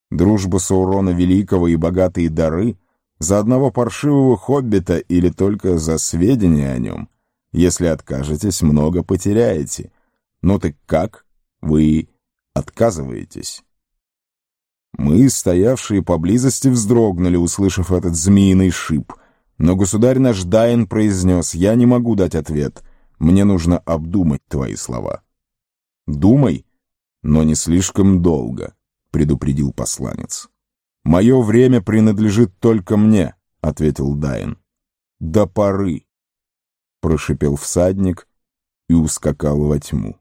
Дружба Саурона Великого и богатые дары за одного паршивого хоббита или только за сведения о нем? Если откажетесь, много потеряете. Ну так как? Вы отказываетесь?» Мы, стоявшие поблизости, вздрогнули, услышав этот змеиный шип. Но государь наш Дайн произнес: «Я не могу дать ответ. Мне нужно обдумать твои слова». «Думай, но не слишком долго», — предупредил посланец. «Мое время принадлежит только мне», — ответил Дайн. «До поры», — прошипел всадник и ускакал во тьму.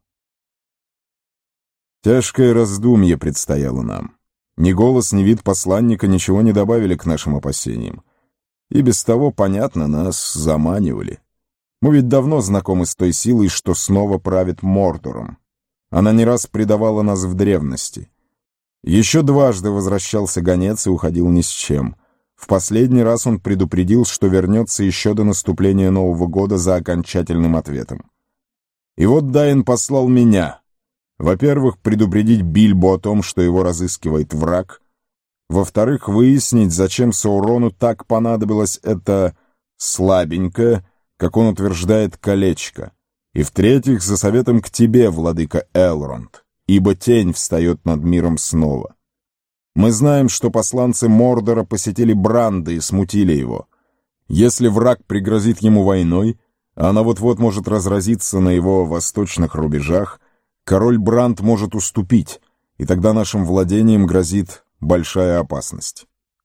Тяжкое раздумье предстояло нам. Ни голос, ни вид посланника ничего не добавили к нашим опасениям. И без того, понятно, нас заманивали. Мы ведь давно знакомы с той силой, что снова правит Мордором. Она не раз предавала нас в древности. Еще дважды возвращался гонец и уходил ни с чем. В последний раз он предупредил, что вернется еще до наступления Нового года за окончательным ответом. И вот Дайн послал меня. Во-первых, предупредить Бильбо о том, что его разыскивает враг. Во-вторых, выяснить, зачем Саурону так понадобилось это слабенькое, как он утверждает, колечко. И в-третьих, за советом к тебе, владыка Элронд, ибо тень встает над миром снова. Мы знаем, что посланцы Мордора посетили Бранда и смутили его. Если враг пригрозит ему войной, а она вот-вот может разразиться на его восточных рубежах, король Бранд может уступить, и тогда нашим владениям грозит большая опасность.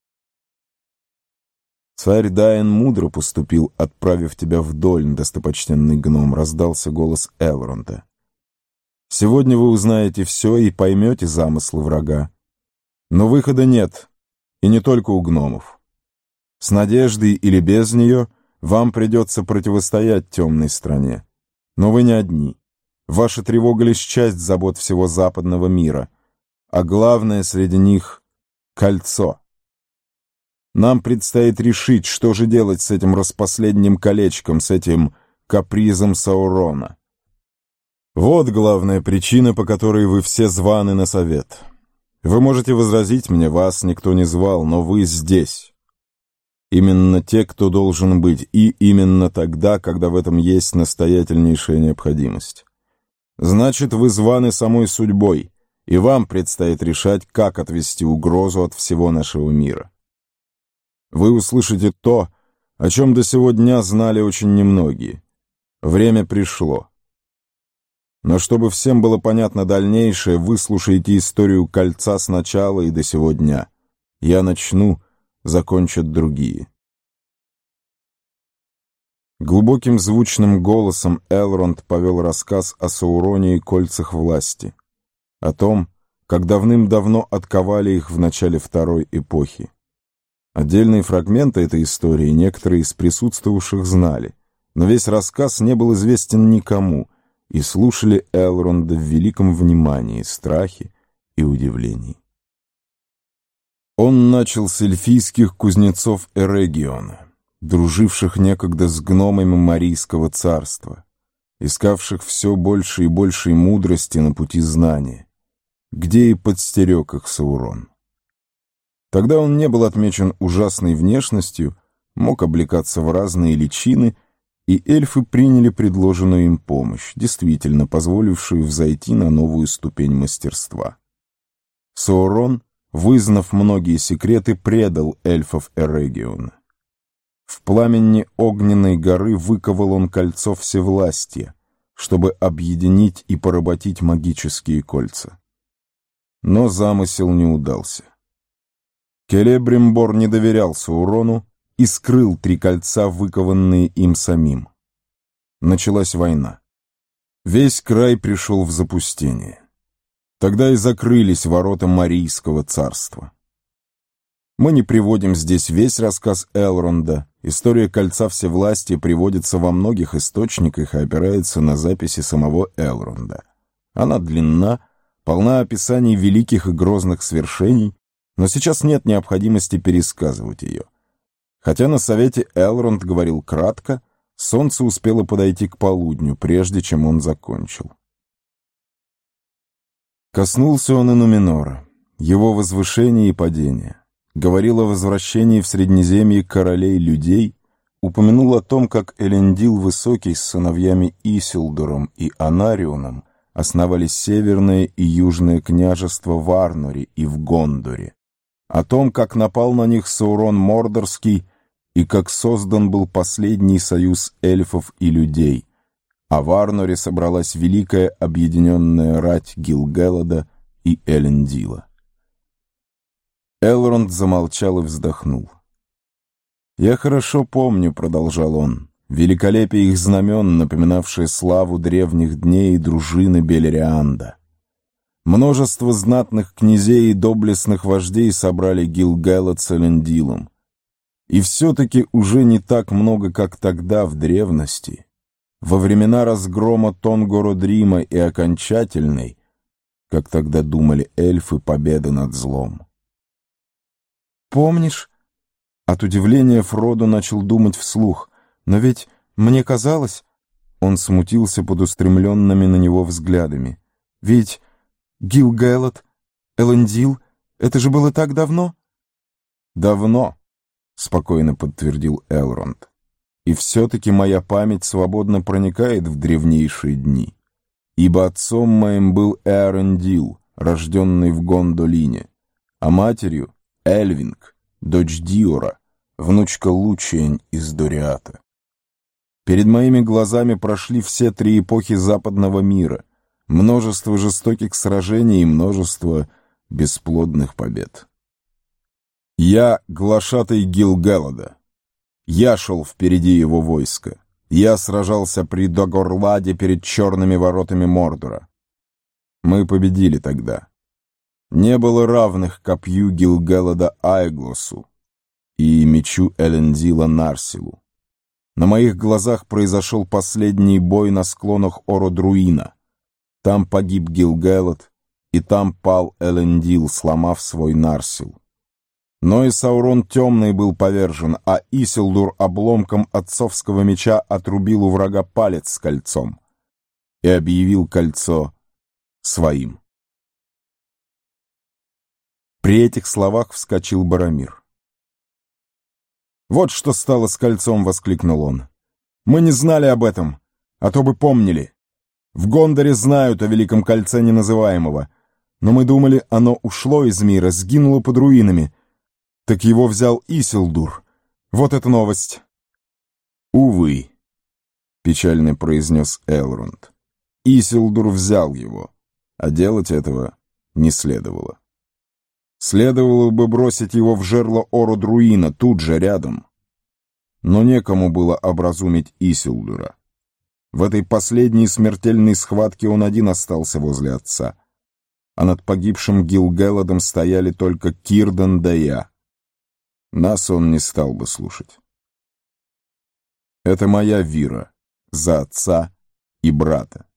«Царь Дайн мудро поступил, отправив тебя в Дольн, достопочтенный гном», — раздался голос Элронда. «Сегодня вы узнаете все и поймете замыслы врага. Но выхода нет, и не только у гномов. С надеждой или без нее вам придется противостоять темной стране. Но вы не одни. Ваша тревога лишь часть забот всего западного мира, а главное среди них — кольцо. Нам предстоит решить, что же делать с этим распоследним колечком, с этим капризом Саурона. Вот главная причина, по которой вы все званы на совет. Вы можете возразить мне, вас никто не звал, но вы здесь. Именно те, кто должен быть, и именно тогда, когда в этом есть настоятельнейшая необходимость. Значит, вы званы самой судьбой, и вам предстоит решать, как отвести угрозу от всего нашего мира. Вы услышите то, о чем до сего дня знали очень немногие. Время пришло. Но чтобы всем было понятно дальнейшее, выслушайте историю кольца сначала и до сего дня. Я начну, закончат другие. Глубоким звучным голосом Элронд повел рассказ о Сауроне и кольцах власти, о том, как давным-давно отковали их в начале Второй эпохи. Отдельные фрагменты этой истории некоторые из присутствовавших знали, но весь рассказ не был известен никому, и слушали Элронда в великом внимании, страхе и удивлении. Он начал с эльфийских кузнецов Эрегиона, друживших некогда с гномами Марийского царства, искавших все больше и большей мудрости на пути знания, где и подстерег их Саурон. Тогда он не был отмечен ужасной внешностью, мог облекаться в разные личины, и эльфы приняли предложенную им помощь, действительно позволившую взойти на новую ступень мастерства. Саурон, вызнав многие секреты, предал эльфов Эрегиона. В пламени огненной горы выковал он кольцо всевластия, чтобы объединить и поработить магические кольца. Но замысел не удался. Келебримбор не доверял Саурону и скрыл 3 кольца, выкованные им самим. Началась война. Весь край пришел в запустение. Тогда и закрылись ворота Марийского царства. Мы не приводим здесь весь рассказ Элронда. История кольца всевластия приводится во многих источниках и опирается на записи самого Элронда. Она длинна, полна описаний великих и грозных свершений, но сейчас нет необходимости пересказывать ее. Хотя на совете Элронд говорил кратко, солнце успело подойти к полудню, прежде чем он закончил. Коснулся он и Нуменора. его возвышение и падение, говорил о возвращении в Среднеземье королей людей, упомянул о том, как Элендил Высокий с сыновьями Исилдуром и Анарионом основали северное и южное княжество в Арноре и в Гондоре, о том, как напал на них Саурон Мордорский и как создан был последний союз эльфов и людей, а в Арноре собралась великая объединенная рать Гил-Гелада и Элендила. Элронд замолчал и вздохнул. «Я хорошо помню, — продолжал он, — великолепие их знамен, напоминавшее славу древних дней и дружины Белерианда. Множество знатных князей и доблестных вождей собрали Гил-Гелад с Элендилом. И все-таки уже не так много, как тогда, в древности, во времена разгрома Тонгородрима и окончательной, как тогда думали эльфы, победы над злом. Помнишь?» От удивления Фродо начал думать вслух. «Но ведь мне казалось...» Он смутился под устремленными на него взглядами. «Ведь Гил-Гелад, Элендил, это же было так давно?» «Давно», — спокойно подтвердил Элронд. «И все-таки моя память свободно проникает в древнейшие дни, ибо отцом моим был Эарендил, рожденный в Гондолине, а матерью — Эльвинг, дочь Диора, внучка Лучиень из Дориата. Перед моими глазами прошли все 3 эпохи западного мира, множество жестоких сражений и множество бесплодных побед. Я глашатай Гил-Гелада. Я шел впереди его войска. Я сражался при Дагорладе перед черными воротами Мордора. Мы победили тогда. Не было равных копью Гил-Гелада Айглосу и мечу Элендила Нарсилу. На моих глазах произошел последний бой на склонах Ородруина. Там погиб Гил-Гелад, и там пал Элендил, сломав свой Нарсил. Но и Саурон Темный был повержен, а Исилдур обломком отцовского меча отрубил у врага палец с кольцом и объявил кольцо своим. При этих словах вскочил Боромир. «Вот что стало с кольцом!» — воскликнул он. «Мы не знали об этом, а то бы помнили. В Гондоре знают о Великом Кольце Неназываемого, но мы думали, оно ушло из мира, сгинуло под руинами. Так его взял Исилдур. Вот эта новость!» «Увы», — печально произнес Элронд. «Исилдур взял его, а делать этого не следовало. Следовало бы бросить его в жерло Ородруина, тут же рядом. Но некому было образумить Исилдура. В этой последней смертельной схватке он один остался возле отца, а над погибшим Гил-Геладом стояли только Кирдан да я. Нас он не стал бы слушать. Это моя вира за отца и брата.